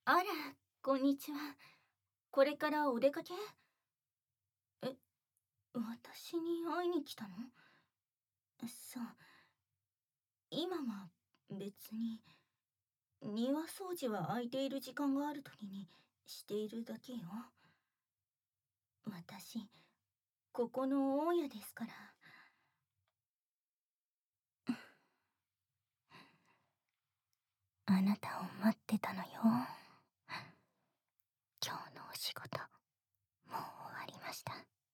あら、こんにちは。これからお出かけ？え、私に会いに来たの？そう、今は別に。庭掃除は空いている時間がある時にしているだけよ。私、ここの大家ですから。あなたを待ってたのよ。今日のお仕事、もう終わりました。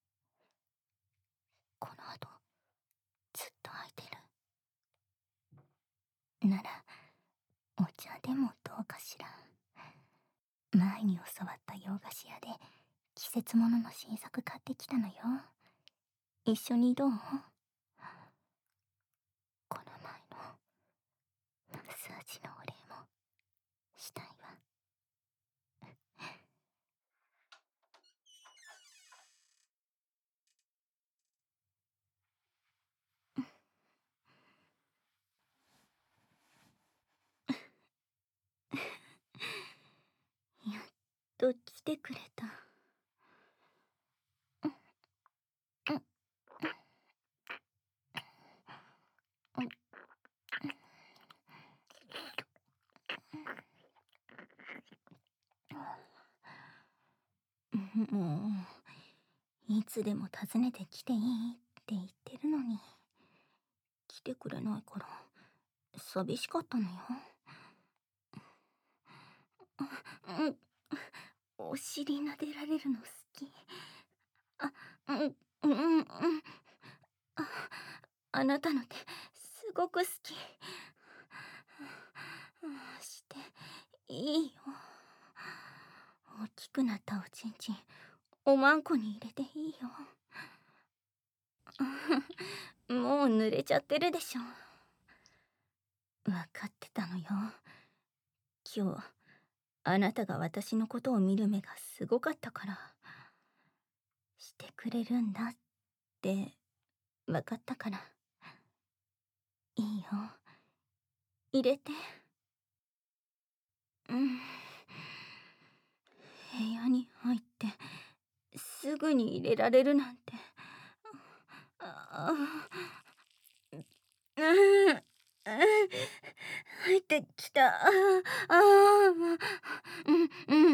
この後、ずっと空いてる。なら、お茶でもどうかしら。前に教わった洋菓子屋で季節物の新作買ってきたのよ。一緒にどう？この前のマッサージのお礼もしたいわ。やっと来てくれた。もういつでも訪ねてきていいって言ってるのに、来てくれないから寂しかったのよ。うん、お尻撫でられるの好き。あ、うん、あ、あなたの手すごく好き。していいよ。大きくなったおちんちんおまんこに入れていいよ。もう濡れちゃってるでしょ。分かってたのよ。今日あなたが私のことを見る目がすごかったから。してくれるんだって分かったから。いいよ、入れて。うん。部屋に入ってすぐに入れられるなんて。ああ、うん、入ってきた。ああ、うん、うん、うん、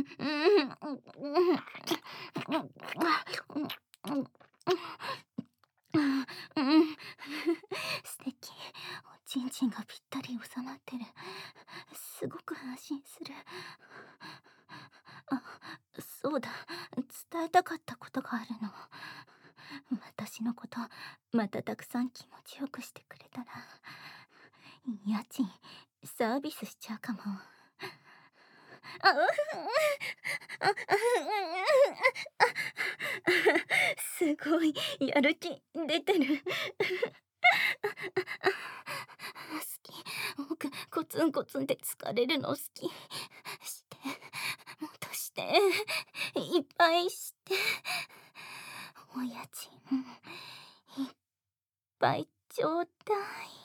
うん、素敵。おちんちんがぴったり収まってる。すごく安心する。あ、そうだ。伝えたかったことがあるの。私のこと、またたくさん気持ちよくしてくれたら、家賃、サービスしちゃうかも。あ、すごい、やる気出てる。好き。僕、コツンコツンで疲れるの好き。して、もっとして、いっぱいして。お家賃、いっぱいちょうだい。